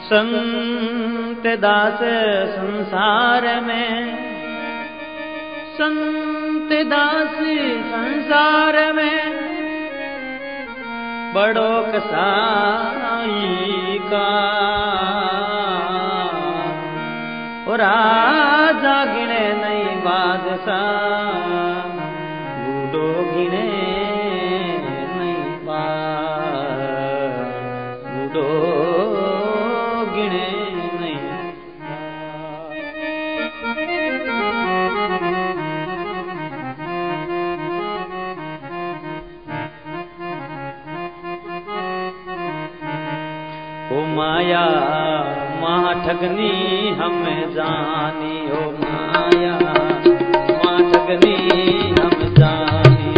संत दास संसार में, संत दास संसार में बड़ो कसाई का, और राजा गिने नहीं बादशाह, बूढ़ो गिने नहीं बूढ़ो गिने नहीं। ओ माया माँ ठगनी हमें जानी, ओ माया माँ ठगनी हम जानी।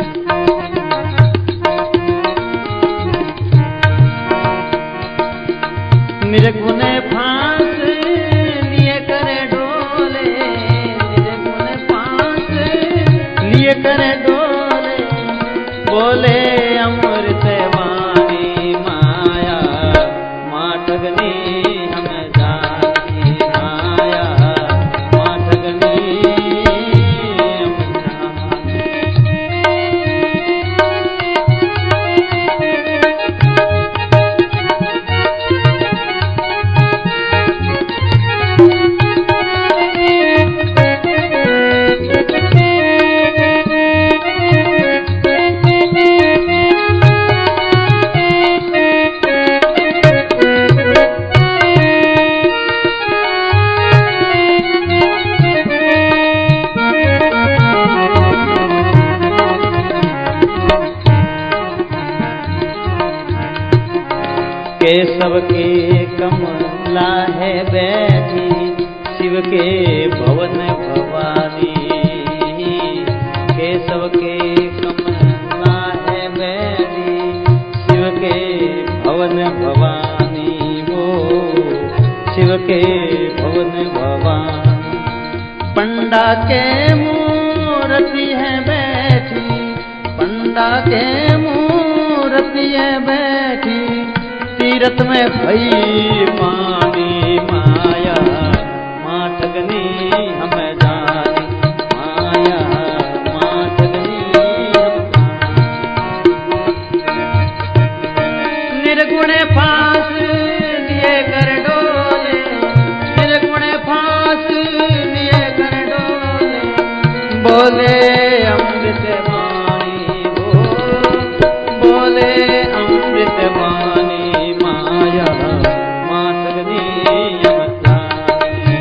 निर्गुण फांस लिए करे डोले, निर्गुण फांस लिए करे डोले, बोले अमृत वाणी माया माँ ठगनी हम जानी, माया माँ ठगनी हम जानी। केशव के कमला है बैठी, शिव के भवन भवानी। केशव के कमला है बैठी, शिव के भवन भवानी। वो शिव के भवन भवानी। पंडा के मूर्ति है बैठी, पंडा के मूर्ति है बैठी, तीरथ में भई पानी माया माँ ठगनी हमें जानी, माया माँ ठगनी हम जानी। निर्गुण फांस लिए कर डोले, निर्गुण फांस लिए कर डोले, बोले अमृत वाणी वो, बोले अमृत वाणी माया माँ ठगनी हम जानी।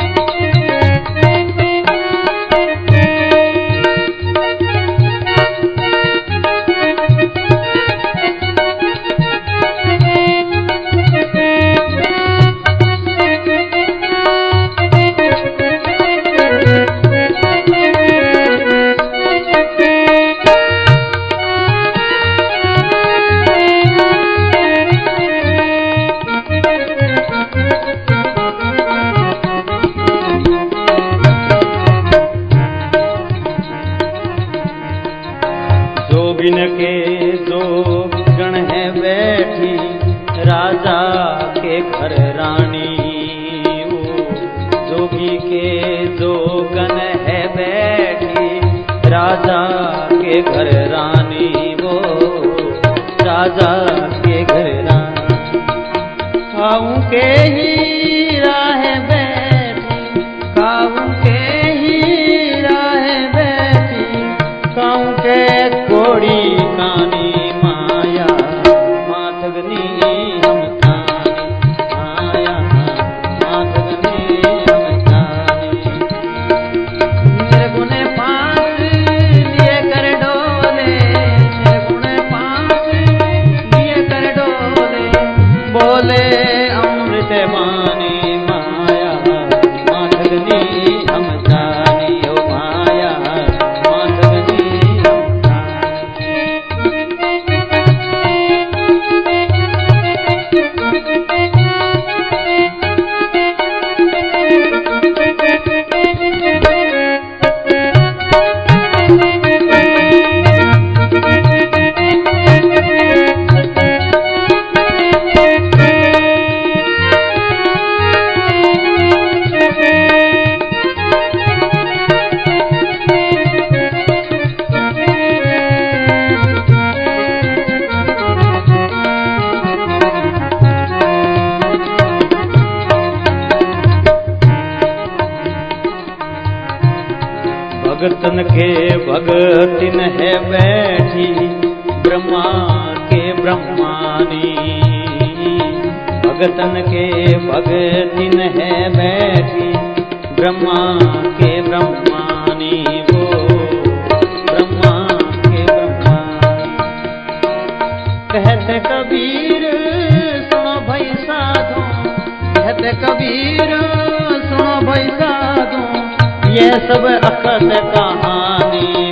जोगिन के जोग गण है बैठी, राजा के घर रानी। वो जोगी के जोगन है बैठी, राजा के घर रानी। वो राजा के घर रानी। खाऊं के हीरा है बैठी, खाऊं के हीरा है बैठी, खाऊं के कोड़ी कानी माया माँ ठगनी हम जानी, माया माँ ठगनी हम जानी। निर्गुण फांस लिए कर डोले, निर्गुण फांस लिए कर डोले, बोले अमृत वाणी माया माँ ठगनी हम जानी, ओ माया माँ ठगनी हम जानी। भगतन के भगतिन है बैठी ब्रह्मा के ब्रह्मानी। भगतन के भगतिन है बैठी ब्रह्मा के ब्रह्मानी। वो ब्रह्मा के ब्रह्मानी। कहते कबीर सुनो भाई साधु, कहते कबीर सुनो भाई साधु, ये सब अकथ कहानी।